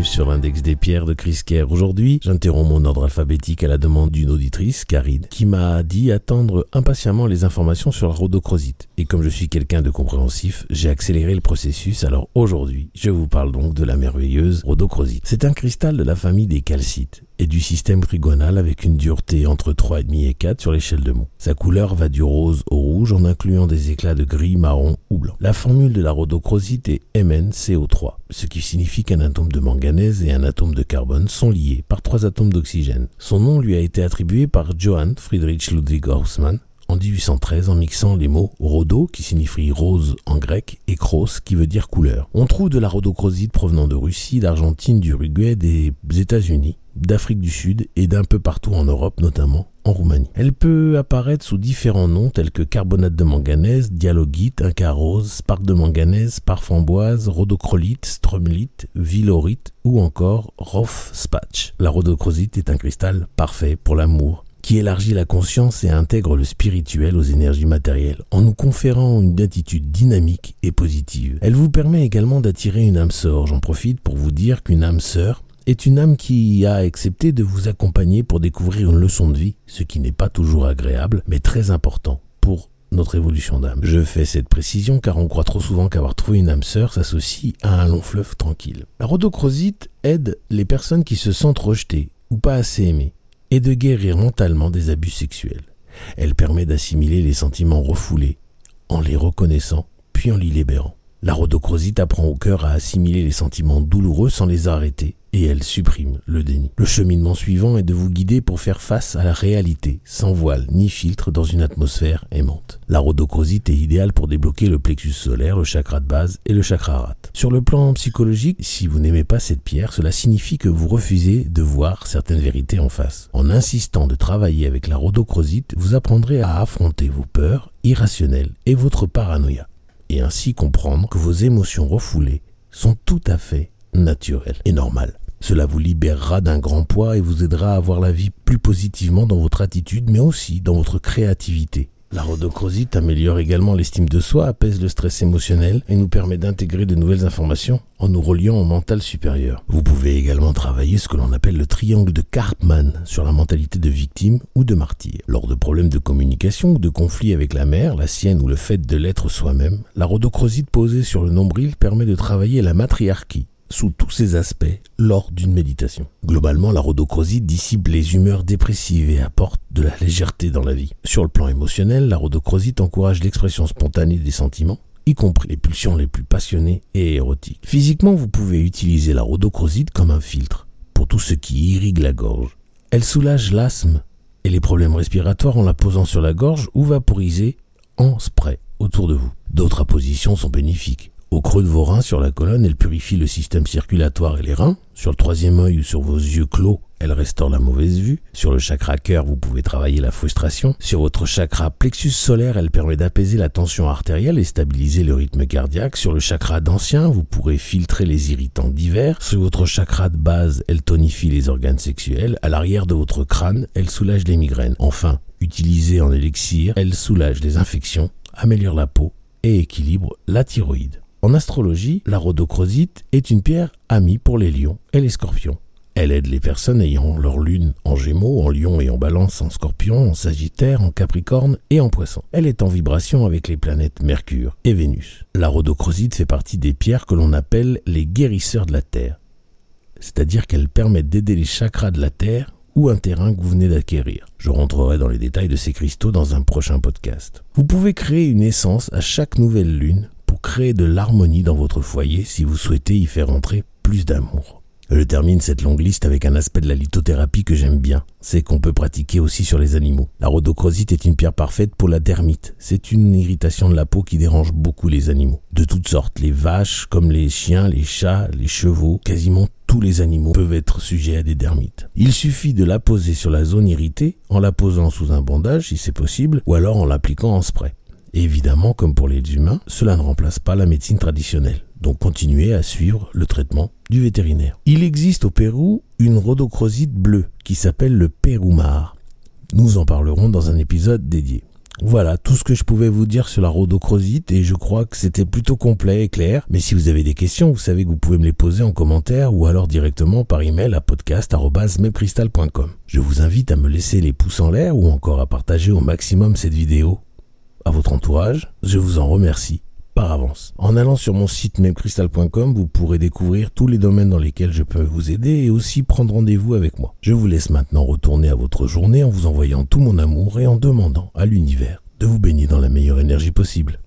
sur l'index des pierres de Chris Kerr. Aujourd'hui, j'interromps mon ordre alphabétique à la demande d'une auditrice, Karine, qui m'a dit attendre impatiemment les informations sur la rhodochrosite. Et comme je suis quelqu'un de compréhensif, j'ai accéléré le processus. Alors aujourd'hui, je vous parle donc de la merveilleuse rhodochrosite. C'est un cristal de la famille des calcites et du système trigonal avec une dureté entre 3,5 et 4 sur l'échelle de Mohs. Sa couleur va du rose au rouge en incluant des éclats de gris, marron ou blanc. La formule de la rhodochrosite est MnCO3, ce qui signifie qu'un atome de manganèse et un atome de carbone sont liés par 3 atomes d'oxygène. Son nom lui a été attribué par Johann Friedrich Ludwig Haussmann en 1813 en mixant les mots rhodo qui signifie rose en grec et chros qui veut dire couleur. On trouve de la rhodochrosite provenant de Russie, d'Argentine, d'Uruguay, des États-Unis, d'Afrique du Sud et d'un peu partout en Europe, notamment en Roumanie. Elle peut apparaître sous différents noms tels que carbonate de manganèse, dialogite, inca rose, spark de manganèse, parfamboise, rhodochrolite, stromylite, vilorite ou encore rothspatch. La rhodochrosite est un cristal parfait pour l'amour, qui élargit la conscience et intègre le spirituel aux énergies matérielles, en nous conférant une attitude dynamique et positive. Elle vous permet également d'attirer une âme sœur. J'en profite pour vous dire qu'une âme sœur est une âme qui a accepté de vous accompagner pour découvrir une leçon de vie, ce qui n'est pas toujours agréable, mais très important pour notre évolution d'âme. Je fais cette précision car on croit trop souvent qu'avoir trouvé une âme sœur s'associe à un long fleuve tranquille. La rhodochrosite aide les personnes qui se sentent rejetées ou pas assez aimées et de guérir mentalement des abus sexuels. Elle permet d'assimiler les sentiments refoulés en les reconnaissant puis en les libérant. La rhodochrosite apprend au cœur à assimiler les sentiments douloureux sans les arrêter et elle supprime le déni. Le cheminement suivant est de vous guider pour faire face à la réalité, sans voile ni filtre dans une atmosphère aimante. La rhodochrosite est idéale pour débloquer le plexus solaire, le chakra de base et le chakra rate. Sur le plan psychologique, si vous n'aimez pas cette pierre, cela signifie que vous refusez de voir certaines vérités en face. En insistant de travailler avec la rhodochrosite, vous apprendrez à affronter vos peurs irrationnelles et votre paranoïa, et ainsi comprendre que vos émotions refoulées sont tout à fait naturelles et normales. Cela vous libérera d'un grand poids et vous aidera à voir la vie plus positivement dans votre attitude, mais aussi dans votre créativité. La rhodochrosite améliore également l'estime de soi, apaise le stress émotionnel et nous permet d'intégrer de nouvelles informations en nous reliant au mental supérieur. Vous pouvez également travailler ce que l'on appelle le triangle de Karpman sur la mentalité de victime ou de martyr. Lors de problèmes de communication ou de conflits avec la mère, la sienne ou le fait de l'être soi-même, la rhodochrosite posée sur le nombril permet de travailler la matriarchie sous tous ses aspects lors d'une méditation. Globalement, la rhodochrosite dissipe les humeurs dépressives et apporte de la légèreté dans la vie. Sur le plan émotionnel, la rhodochrosite encourage l'expression spontanée des sentiments, y compris les pulsions les plus passionnées et érotiques. Physiquement, vous pouvez utiliser la rhodochrosite comme un filtre pour tout ce qui irrigue la gorge. Elle soulage l'asthme et les problèmes respiratoires en la posant sur la gorge ou vaporisée en spray autour de vous. D'autres appositions sont bénéfiques. Au creux de vos reins, sur la colonne, elle purifie le système circulatoire et les reins. Sur le 3e œil ou sur vos yeux clos, elle restaure la mauvaise vue. Sur le chakra cœur, vous pouvez travailler la frustration. Sur votre chakra plexus solaire, elle permet d'apaiser la tension artérielle et stabiliser le rythme cardiaque. Sur le chakra d'ancien, vous pourrez filtrer les irritants divers. Sur votre chakra de base, elle tonifie les organes sexuels. À l'arrière de votre crâne, elle soulage les migraines. Enfin, utilisée en élixir, elle soulage les infections, améliore la peau et équilibre la thyroïde. En astrologie, la rhodochrosite est une pierre amie pour les lions et les scorpions. Elle aide les personnes ayant leur lune en Gémeaux, en Lion et en Balance, en Scorpion, en Sagittaire, en Capricorne et en Poisson. Elle est en vibration avec les planètes Mercure et Vénus. La rhodochrosite fait partie des pierres que l'on appelle les guérisseurs de la Terre. C'est-à-dire qu'elles permettent d'aider les chakras de la Terre ou un terrain que vous venez d'acquérir. Je rentrerai dans les détails de ces cristaux dans un prochain podcast. Vous pouvez créer une essence à chaque nouvelle lune pour créer de l'harmonie dans votre foyer si vous souhaitez y faire entrer plus d'amour. Je termine cette longue liste avec un aspect de la lithothérapie que j'aime bien. C'est qu'on peut pratiquer aussi sur les animaux. La rhodochrosite est une pierre parfaite pour la dermite. C'est une irritation de la peau qui dérange beaucoup les animaux. De toutes sortes, les vaches, comme les chiens, les chats, les chevaux, quasiment tous les animaux peuvent être sujets à des dermites. Il suffit de la poser sur la zone irritée, en la posant sous un bandage si c'est possible, ou alors en l'appliquant en spray. Et évidemment, comme pour les humains, cela ne remplace pas la médecine traditionnelle. Donc continuez à suivre le traitement du vétérinaire. Il existe au Pérou une rhodochrosite bleue qui s'appelle le pérumar. Nous en parlerons dans un épisode dédié. Voilà tout ce que je pouvais vous dire sur la rhodochrosite et je crois que c'était plutôt complet et clair. Mais si vous avez des questions, vous savez que vous pouvez me les poser en commentaire ou alors directement par email à podcast@memcrystal.com. Je vous invite à me laisser les pouces en l'air ou encore à partager au maximum cette vidéo à votre entourage. Je vous en remercie par avance. En allant sur mon site memcrystal.com, vous pourrez découvrir tous les domaines dans lesquels je peux vous aider et aussi prendre rendez-vous avec moi. Je vous laisse maintenant retourner à votre journée en vous envoyant tout mon amour et en demandant à l'univers de vous baigner dans la meilleure énergie possible.